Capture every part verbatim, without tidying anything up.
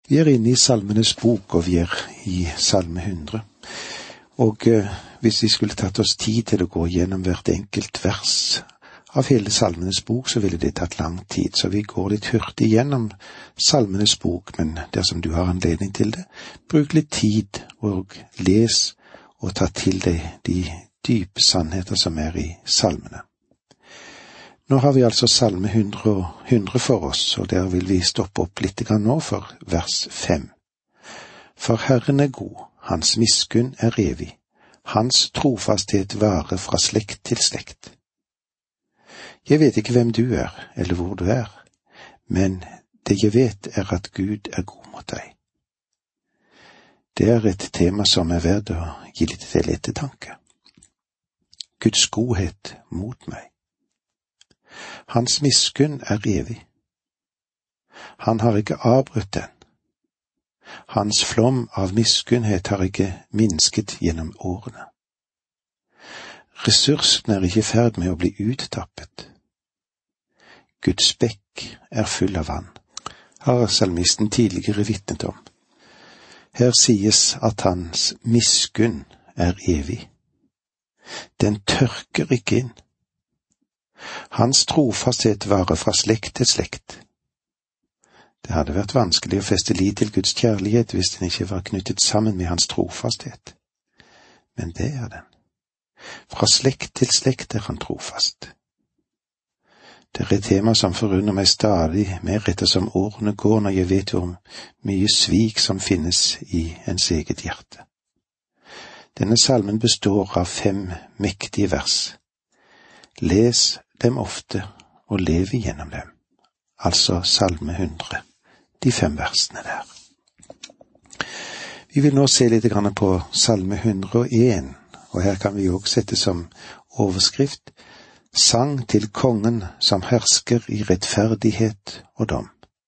Vi er inne i Salmenes bok, og vi er i Salme hundre. Og eh, hvis vi skulle tatt oss tid til å gå gjennom hvert enkelt vers av hele Salmenes bok, så ville det tatt lang tid. Så vi går litt hurtig gjennom Salmenes bok, men dersom du har anledning til det, bruk litt tid og les og ta til deg de dype sannheter som er i salmene. Nå har vi altså Salme hundre og hundre for oss, og der vil vi stoppe opp litt grann nå for vers fem. For Herren er god, hans miskunn er evig, hans trofasthet varer fra slekt til slekt. Jeg vet ikke hvem du er, eller hvor du er, men det jeg vet er at Gud er god mot deg. Det er et tema som er verdt å gi litt til ettertanke. Guds godhet mot meg. Hans miskunn er evig. Han har ikke avbrutt den. Hans flom av miskunnhet har ikke minsket gjennom årene. Ressursene er ikke i ferd med å bli uttappet. Guds bekk er full av vann, har salmisten tidligere vitnet om. Her sies at hans miskunn er evig. Den tørker ikke inn. Hans trofasthet varer fra slekt til slekt. Det hadde vært vanskelig å feste lit til Guds kjærlighet hvis den ikke var knyttet sammen med hans trofasthet. Men det er den. Fra slekt til slekt er han trofast. Det er et tema som forundrer meg stadig mer ettersom årene går når jeg vet hvor mye svik som finnes i ens eget hjerte. Denne salmen består av fem mektige vers. Les dem ofte og lev igjennom dem. Altså Salme hundre, de fem versene der. Vi vil nå se litt grann på Salme hundre og en, og her kan vi også sette som overskrift Sang til kongen som hersker i rettferdighet og dom.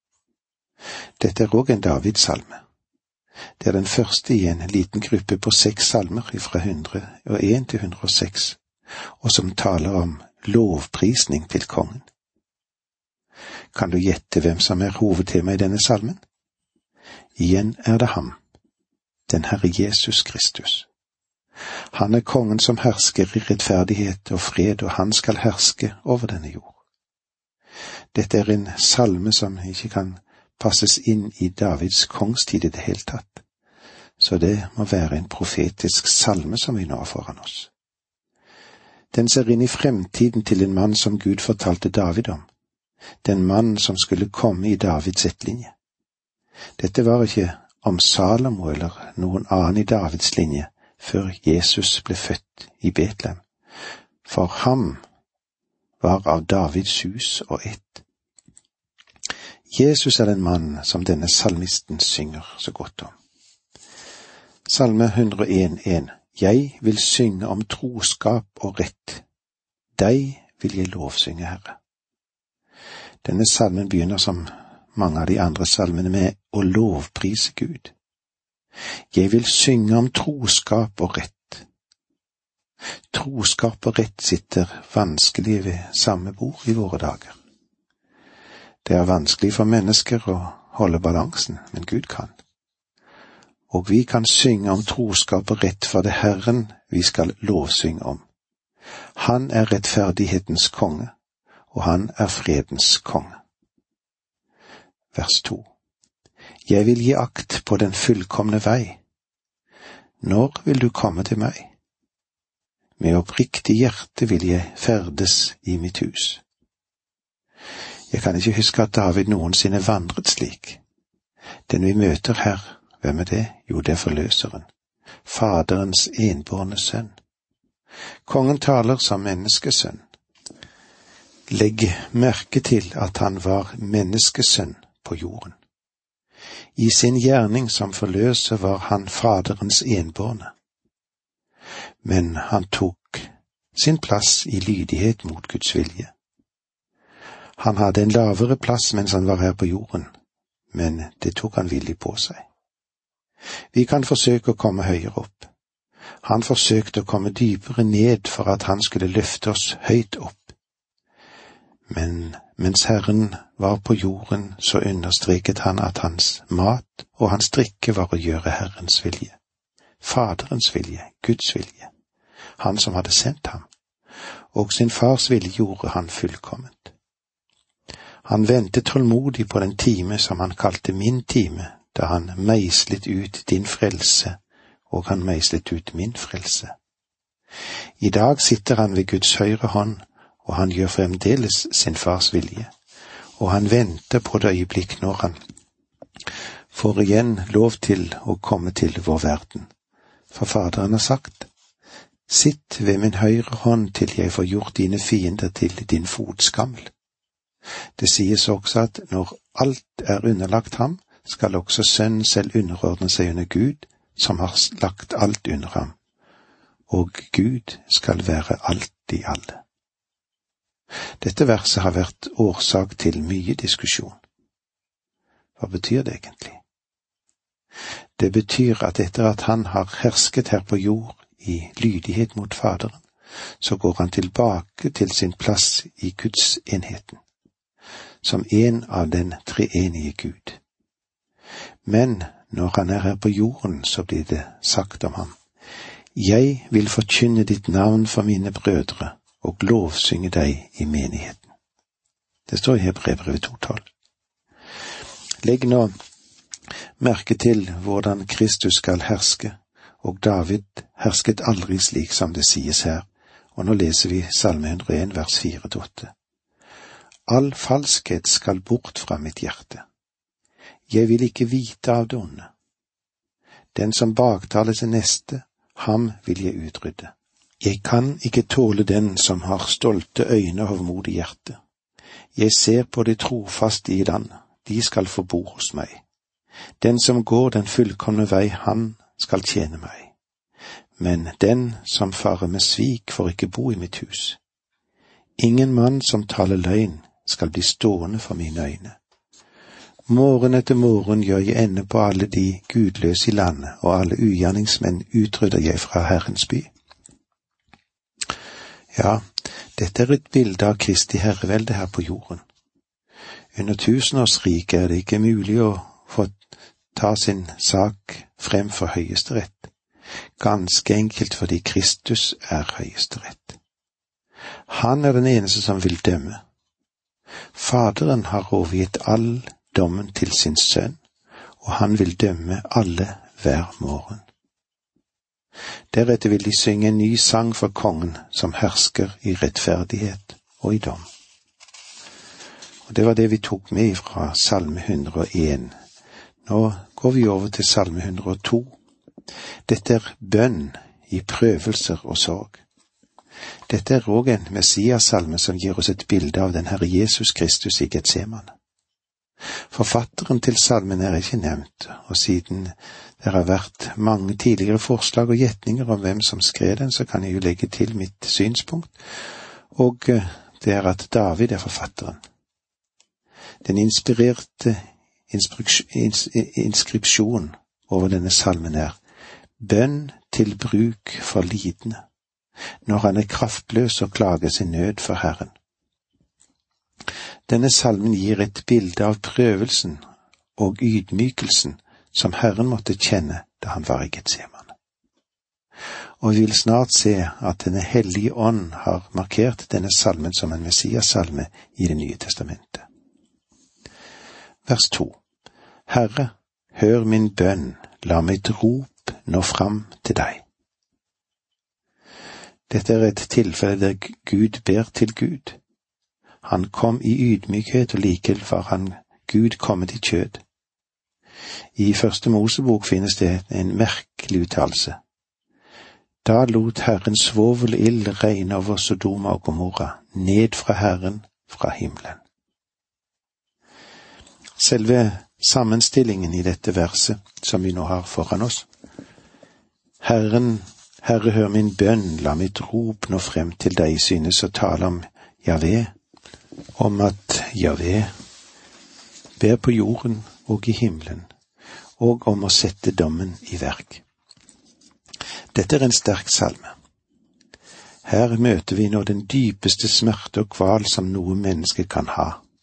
Dette er også en Davids-salme. Det er den første i en liten gruppe på seks salmer fra hundre og en til hundre og seks, og som taler om lovprisning til kongen. Kan du gjette hvem som er hovedtema i denne salmen? Igjen er det ham, den Herre Jesus Kristus. Han er kongen som hersker i rettferdighet og fred, og han skal herske over denne jord. Dette er en salme som ikke kan passes inn i Davids kongstid i det hele tatt, så det må være en profetisk salme som vi nå har foran oss. Den ser inn i fremtiden til en mann som Gud fortalte David om, den mann som skulle komme i Davids ettlinje. Dette var ikke om Salomo eller noen annen i Davids linje, før Jesus ble født i Betlehem. For ham var av Davids hus og ett. Jesus er den mann som denne salmisten synger så godt om. Salme hundre og en, en. Jeg vil synge om troskap og rett. Deg vil jeg lovsynge, Herre. Denne salmen begynner som mange av de andre salmene med å lovprise Gud. Jeg vil synge om troskap og rett. Troskap og rett sitter vanskelig ved samme bord i våre dager. Det er vanskelig for mennesker å holde balansen, men Gud kan. Og vi kan synge om troskap og rett for det Herren vi skal lovsynge om. Han er rettferdighetens konge, og han er fredens konge. Vers to. Jeg vil gi akt på den fullkomne vei. Når vil du komme til meg? Med oppriktig hjerte vil jeg ferdes i mitt hus. Jeg kan ikke huske at David noensinne vandret slik. Den vi møter her, hvem er det? Jo, det er forløseren, Faderens enbårne sønn. Kongen taler som menneskesønn. Legg merke til at han var menneskesønn på jorden. I sin gjerning som forløser var han Faderens enbårne. Men han tok sin plass i lydighet mot Guds vilje. Han hadde en lavere plass mens han var her på jorden, men det tok han villig på seg. Vi kan forsøke å komme høyere opp. Han forsøkte å komme dypere ned for at han skulle løfte oss høyt opp. Men Mens Herren var på jorden, så understreket han at hans mat og hans drikke var å gjøre Herrens vilje. Faderens vilje, Guds vilje, han som hadde sendt ham, og sin fars vilje gjorde han fullkomment. Han ventet tålmodig på den time som han kalte min time, da han meislet ut din frelse, og han meislet ut min frelse. I dag sitter han ved Guds høyre hånd, og han gjør fremdeles sin fars vilje, og han venter på det øyeblikk når han får igjen lov til å komme til vår verden. For Faderen har sagt, sitt ved min høyre hånd til jeg får gjort dine fiender til din fotskammel. Det sies også at når alt er underlagt ham, skal også sønnen selv underordne seg under Gud, som har lagt alt under ham, og Gud skal være alt i alle. Dette verset har vært årsak til mye diskusjon. Hva betyr det egentlig? Det betyr at etter at han har hersket her på jord i lydighet mot Faderen, så går han tilbake til sin plass i Guds enheten, som en av den treenige Gud. Men når han er her på jorden, så blir det sagt om ham, jeg vil forkynne ditt navn for mine brødre, og lovsynge deg i menigheten. Det står i Hebreerbrevet to tolv. Legg nå merke til hvordan Kristus skal herske, og David hersket aldri slik som det sies her, og nå leser vi Salme hundre og en vers fire til åtte. All falskhet skal bort fra mitt hjerte. Jeg vil ikke vite av det onde. Den som baktaler sin neste, ham vil jeg utrydde. Jeg kan ikke tåle den som har stolte øyne og hovmodig hjerte. Jeg ser på det trofaste i land, de skal få bo hos meg. Den som går den fullkomne vei, han skal tjene meg. Men den som farer med svik får ikke bo i mitt hus. Ingen mann som taler løgn skal bli stående for mine øyne. Morgen etter morgen gjør jeg ende på alle de gudløse i landet, og alle ugjerningsmenn utrydder jeg fra Herrens by. Ja, dette er et bilde av Kristi herrevelde her på jorden. Under tusenårsriket er det ikke mulig å få ta sin sak frem for Høyesterett, ganske enkelt fordi Kristus er Høyesterett. Han er den eneste som vil dømme. Faderen har overgitt all dommen til sin sønn, og han vil dømme alle hver morgen. Deretter vil de synge en ny sang for kongen som hersker i rettferdighet og i dom. Og det var det vi tok med fra Salme hundre og en. Nå går vi over til Salme hundre og to. Dette er bønn i prøvelser og sorg. Dette er også en Messias-salme som gir oss et bilde av den Herre Jesus Kristus i Getsemane. Forfatteren til salmen er ikke nevnt, og siden det har vært mange tidligere forslag og gjetninger om hvem som skrev den, så kan jeg jo legge til mitt synspunkt, og det er at David er forfatteren. Den inspirerte inskripsjon over denne salmen er bønn til bruk for lidende, når han er kraftløs og klager sin nød for Herren. Denne salmen gir et bilde av prøvelsen og ydmykelsen som Herren måtte kjenne da han var i Getsemane. Og vi vil snart se at denne hellige ånd har markert denne salmen som en Messias-salme i Det nye testamentet. Vers to. Herre, hør min bønn, la mitt rop nå fram til deg. Dette er et tilfelle der Gud ber til Gud. Han kom i ydmykhet, og likevel var han Gud kommet i kjød. I første Mosebok finnes det en merkelig uttalelse. Da lot Herren svovelild regne over Sodoma og Gomorra, ned fra Herren, fra himmelen. Selve sammenstillingen i dette verset, som vi nå har foran oss. Herren, Herre, hør min bønn, la mitt rop nå frem til deg, synes å tale om Javé, om at Javé ber på jorden og i himmelen, og om å sette dommen i verk. Dette er en sterk salme. Her møter vi nå den dypeste smerte og kval som noe menneske kan ha,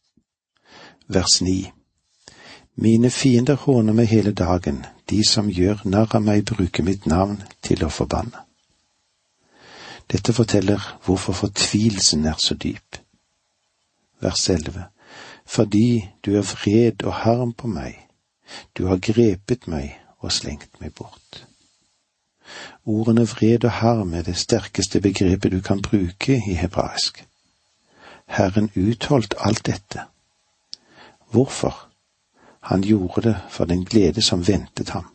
Vers ni. Mine fiender håner meg hele dagen, de som gjør narr av meg bruker mitt navn til å forbanne. Dette forteller hvorfor fortvilelsen er så dyp. Vers elleve. Fordi du er vred og harm på meg, du har grepet meg og slengt meg bort. Ordene vred og harm er det sterkeste begrepet du kan bruke i hebraisk. Herren utholdt alt dette. Hvorfor? Han gjorde det for den glede som ventet ham.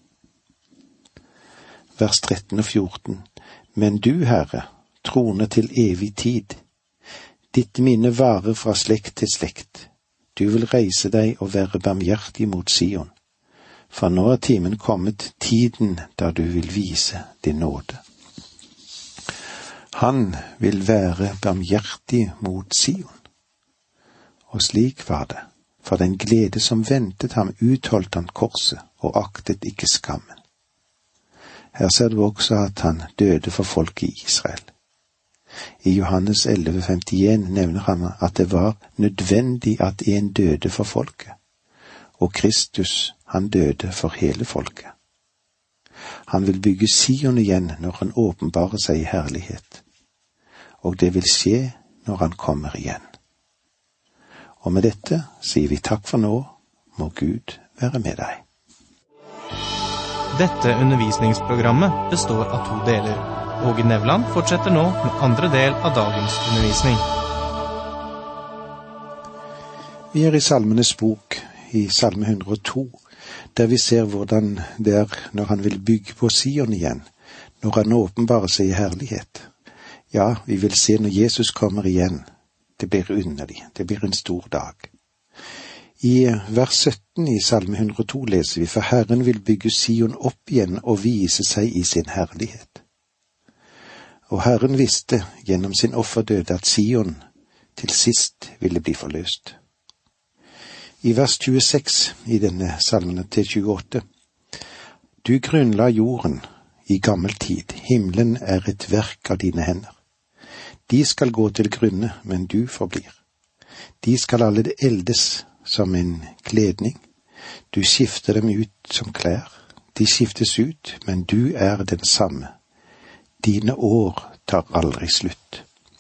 Vers tretten og fjorten. Men du, Herre, troner til evig tid. Ditt minne varer fra slekt til slekt. Du vil reise deg og være barmhjertig mot Sion. For nå er timen kommet, tiden da du vil vise din nåde. Han vil være barmhjertig mot Sion. Og slik var det. For den glede som ventet ham utholdt han korset og aktet ikke skammen. Her ser du også at han døde for folket i Israel. I Johannes elleve femtien nevner han at det var nødvendig at en døde for folket, og Kristus, han døde for hele folket. Han vil bygge Sion igjen når han åpenbarer seg i herlighet, og det vil skje når han kommer igjen. Og med dette sier vi takk for nå, må Gud være med deg. Dette undervisningsprogrammet består av to deler. Åge Nevland fortsetter nå med andre del av dagens undervisning. Vi er i Salmenes bok, i Salme hundre og to, der vi ser hvordan det er når han vil bygge på Sion igjen, når han åpenbarer seg i herlighet. Ja, vi vil se når Jesus kommer igjen. Det blir underlig, det blir en stor dag. I vers sytten i Salme hundre og to leser vi, for Herren vil bygge Sion opp igjen og vise seg i sin herlighet. Og Herren visste gjennom sin offerdøde at Sion til sist ville bli forløst. I vers tjueseks i denne salmen til tjueåtte, du grunnla jorden i gammel tid, himmelen er et verk av dine hender. De skal gå til grunne, men du forblir. De skal alle eldes som en kledning. Du skifter dem ut som klær. De skiftes ut, men du er den samme. Dine år tar aldri slutt.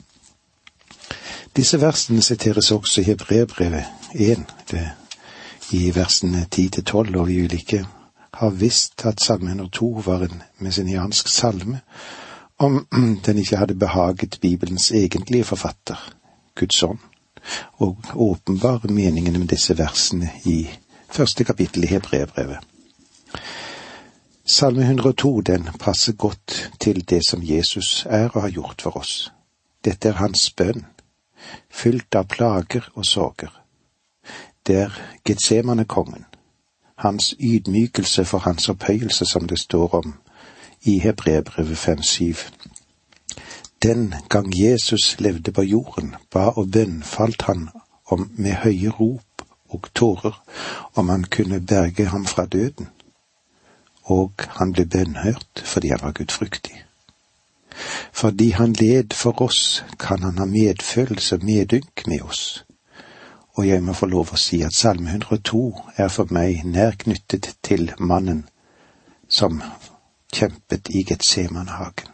Disse versene siteres også i Hebreerbrevet én, i versene ti til tolv, og vi vil ikke ha visst at Salme hundre og to var en messiansk salme, om den ikke hadde behaget Bibelens egentlige forfatter, Guds ånd, og åpenbare meningene med disse versene i første kapittel i Hebreerbrevet. Salme hundre og to, den passer godt til det som Jesus er og har gjort for oss. Dette er hans bønn, fylt av plager og sorger. Det er Getsemane-kongen, hans ydmykelse for hans opphøyelse som det står om i Hebreerbrevet fem syv. Den gang Jesus levde på jorden, ba og bønnfalt han om med høye rop og tårer om han kunne berge ham fra døden. Og han ble bønnhørt fordi han var gudfryktig. Fordi han led for oss, kan han ha medfølelse og medynk med oss. Og jeg må få lov å si at Salme hundre og to er for meg nær knyttet til mannen som kjempet i Getsemane-hagen.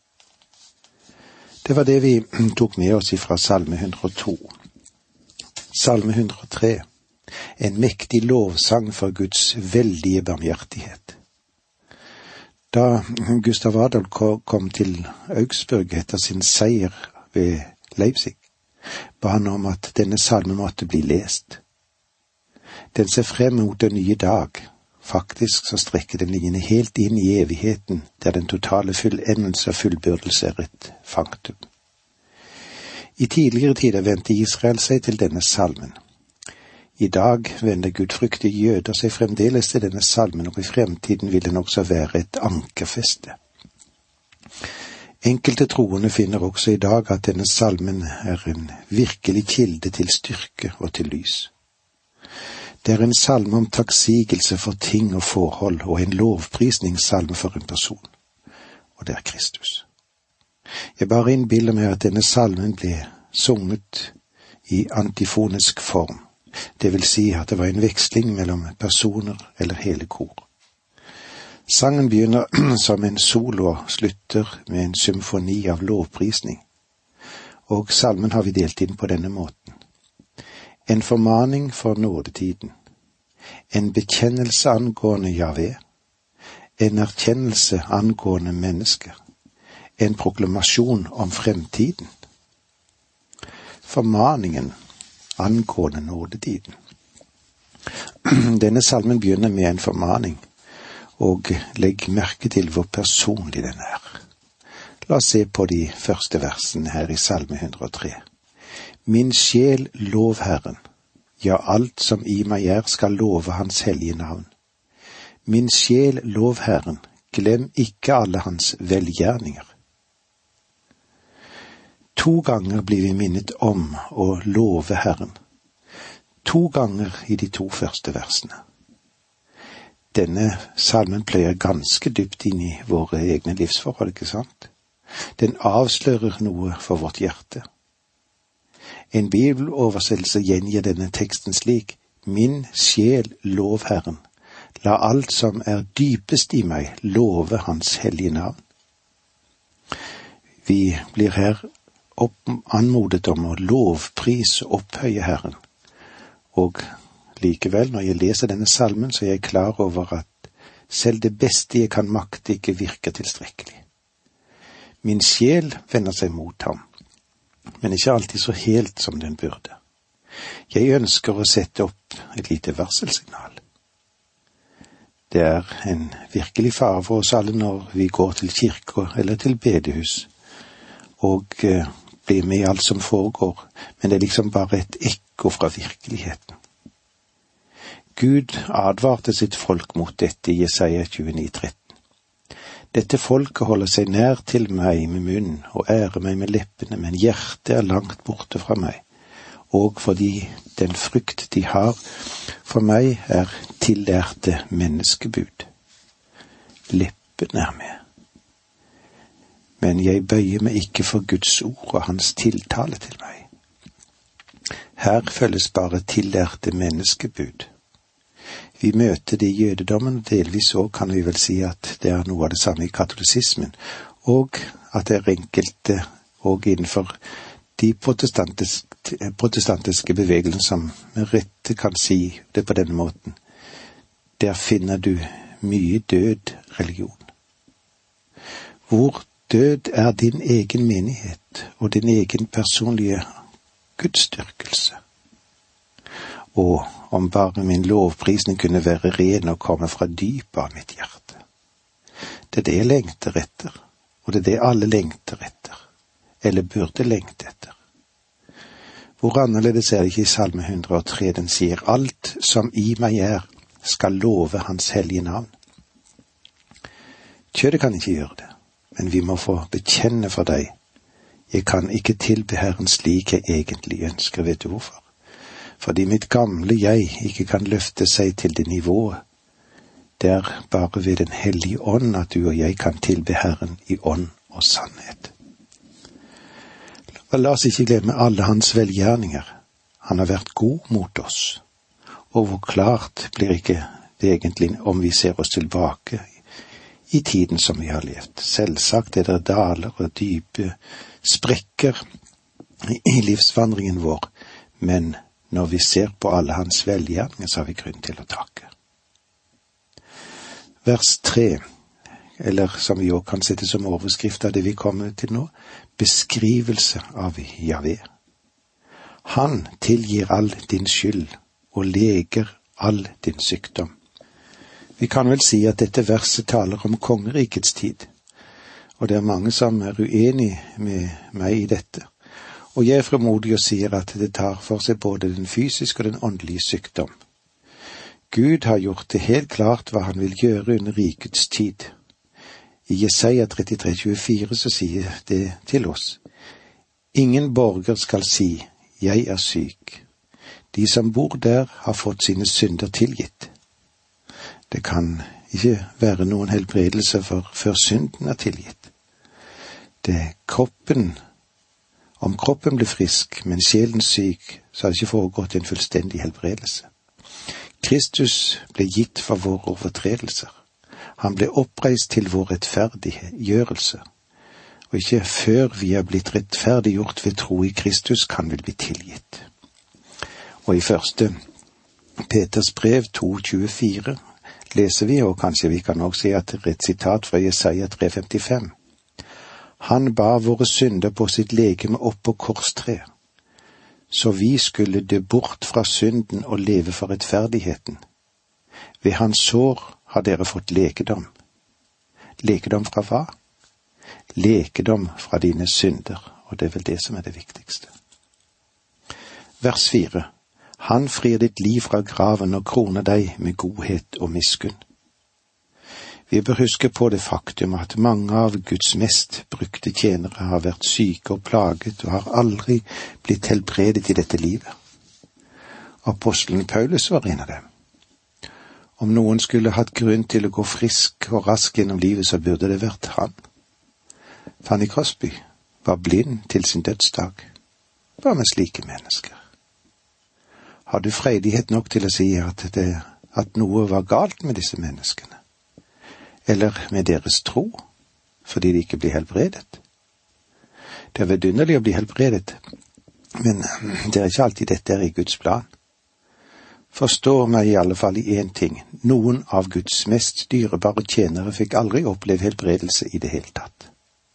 Det var det vi tok med oss fra Salme hundre og to. Salme hundre og tre, en mektig lovsang for Guds veldige barmhjertighet. Da Gustav Adolf kom til Augsburg etter sin seier ved Leipzig, ba han om at denne salmen måtte bli lest. Den ser frem mot den nye dag. Faktisk så strekker den linjene helt inn i evigheten, der den totale fullendelse og fullbyrdelse er et faktum. I tidligere tider vendte Israel seg til denne salmen. I dag vender gudfryktige jøder seg fremdeles til denne salmen, og i fremtiden vil den også være et ankerfeste. Enkelte troende finner også i dag at denne salmen er en virkelig kilde til styrke og til lys. Det er en salme om takksigelse for ting og forhold, og en lovprisningssalme for en person, og det er Kristus. Jeg bare innbiller meg at denne salmen ble sunget i antifonisk form, det vil si at det var en veksling mellom personer eller hele kor. Sangen begynner som en solo og slutter med en symfoni av lovprisning, og salmen har vi delt inn på denne måten. En formaning for nådetiden, en bekjennelse angående Jahve, en erkjennelse angående mennesker, en proklamasjon om fremtiden. Formaningen angående nådetiden. Denne salmen begynner med en formaning, og legg merke til hvor personlig den er. La oss se på de første versene her i salme hundre og tre. Min sjel lov Herren, ja alt som i meg er skal love hans hellige navn. Min sjel lov Herren, glem ikke alle hans velgjerninger. To ganger blir vi minnet om å love Herren. To ganger i de to første versene. Denne salmen pløyer ganske dypt inn i våre egne livsforhold, ikke sant? Den avslører noe for vårt hjerte. En bibeloversettelse gjengir denne teksten slik: Min sjel lov Herren, la alt som er dypest i meg love hans hellige navn. Vi blir her opp, anmodet om å lovprise og opphøye Herren, og likevel, når jeg leser denne salmen, så er jeg klar over at selv det beste jeg kan makte ikke virker tilstrekkelig. Min sjel vender seg mot ham, men ikke alltid så helt som den burde. Jeg ønsker å sette opp et lite varselsignal. Det er en virkelig fare for oss alle når vi går til kirke eller til bedehus, og eh, blir med i alt som foregår, men det er liksom bare et ekko fra virkeligheten. Gud advarte sitt folk mot dette i Jesaja tjueni tretten. Dette folket holder seg nær til meg med munnen og ærer meg med leppene, men hjertet er langt borte fra meg, og fordi den frykt de har for meg er tillærte menneskebud. Leppene er med, men jeg bøyer meg ikke for Guds ord og hans tiltale til meg. Her følges bare tillærte menneskebud. Vi møter det i jødedommen, delvis også kan vi vel si at det er noe av det samme i katolisismen, og at det er enkelte og innenfor de protestantiske, protestantiske bevegelsene som med rette kan si det på denne måten. Der finner du mye død religion. Hvor død er din egen menighet og din egen personlige gudsdyrkelse. Og om bare min lovprisning kunne være ren og komme fra dypet av mitt hjerte. Det er det jeg lengter etter, og det er det alle lengter etter, eller burde lengte etter. Hvor annerledes er det ikke i salme hundre og tre, den sier, alt som i meg er, skal love hans hellige navn. Kjødet kan ikke gjøre det, men vi må få bekjenne for deg. Jeg kan ikke tilbe Herren slik jeg egentlig ønsker, vet du hvorfor? Fordi mitt gamle jeg ikke kan løfte seg til det nivået. Det er bare ved den hellige ånd at du og jeg kan tilbe Herren i ånd og sannhet. La oss ikke glemme alle hans velgjerninger. Han har vært god mot oss. Og hvor klart blir ikke det egentlig om vi ser oss tilbake i tiden som vi har levd. Selvsagt er det daler og dype sprekker i livsvandringen vår, men når vi ser på alle hans velgjerninger, så har vi grunn til å takke. Vers tre, eller som vi også kan sette som overskrift av det vi kommer til nå, beskrivelse av Jahve. Han tilgir all din skyld og leger all din sykdom. Vi kan vel si at dette verset taler om kongerikets tid, og det er mange som er uenige med meg i dette. Og jeg er fremodig og sier at det tar for seg både den fysiske og den åndelige sykdom. Gud har gjort det helt klart hva han vil gjøre under rikets tid. I Jesaja trettitre tjuefire så sier det til oss: Ingen borger skal si, jeg er syk. De som bor der har fått sine synder tilgitt. Det kan ikke være noen helbredelse for før synden er tilgitt. Det er kroppen Om kroppen ble frisk, men sjelen syk, så hadde ikke foregått en fullstendig helbredelse. Kristus ble gitt for våre overtredelser. Han ble oppreist til vår rettferdiggjørelse. Og ikke før vi er blitt rettferdiggjort ved tro i Kristus, kan vi bli tilgitt. Og i første Peters brev to tjuefire leser vi, og kanskje vi kan også si at det er et sitat fra Jesaja tre femtifem. Han bar våre synder på sitt legeme opp på korstre, så vi skulle dø bort fra synden og leve for rettferdigheten. Ved hans sår har dere fått lekedom. Lekedom fra hva? Lekedom fra dine synder, og det er vel det som er det viktigste. Vers fire. Han frir ditt liv fra graven og kroner deg med godhet og miskunn. Vi bør huske på det faktum at mange av Guds mest brukte tjenere har vært syke og plaget og har aldri blitt helbredet i dette livet. Apostelen Paulus var en av dem. Om noen skulle hatt grunn til å gå frisk og rask gjennom livet, så burde det vært han. Fanny Crosby var blind til sin dødsdag. Hva med slike mennesker? Har du freidighet nok til å si at, det, at noe var galt med disse menneskene? Eller med deres tro, fordi de ikke blir helbredet? Det er vidunderlig å bli helbredet, men det er ikke alltid dette er i Guds plan. Forstå meg i alle fall i én ting. Noen av Guds mest dyrebare tjenere fikk aldri oppleve helbredelse i det hele tatt.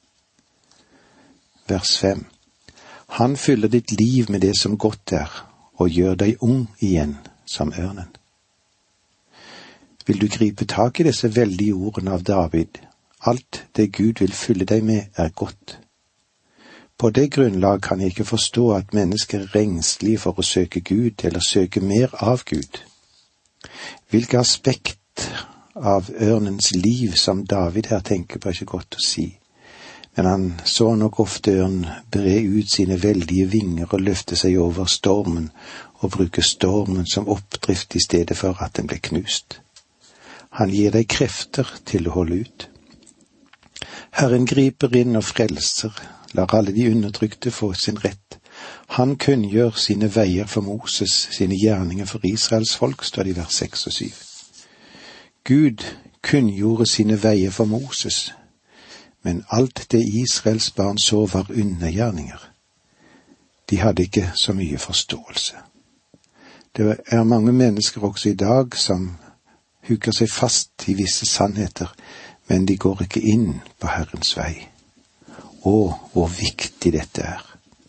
Vers fem. Han fyller ditt liv med det som godt er, og gjør deg ung igjen som ørnen. Vil du gripe tak i disse veldige ordene av David? Alt det Gud vil fylle deg med er godt. På det grunnlag kan jeg ikke forstå at mennesker er rengslige for å søke Gud eller søke mer av Gud. Hvilke aspekt av ørnens liv som David her tenker på er ikke godt å si. Men han så nok ofte ørnen bre ut sine veldige vinger og løfte seg over stormen og bruke stormen som oppdrift i stedet for at den ble knust. Han gir deg krefter til å holde ut. Herren griper inn og frelser, lar alle de undertrykte få sin rett. Han kunngjør sine veier for Moses, sine gjerninger for Israels folk, står det i vers seks og syv. Gud kunngjorde sine veier for Moses, men alt det Israels barn så var undergjerninger. De hadde ikke så mye forståelse. Det er mange mennesker også i dag som huker seg fast i visse sannheter, men de går ikke inn på Herrens vei. Å, hvor viktig dette er.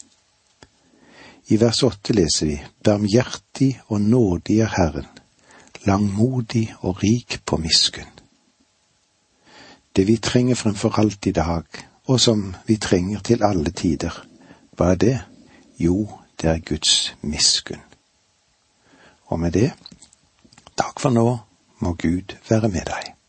I vers åtte leser vi, barmhjertig og nådig er Herren, langmodig og rik på miskunn. Det vi trenger fremfor alt i dag, og som vi trenger til alle tider, hva er det? Jo, det er Guds miskunn. Og med det, takk for nå, må Gud være med deg.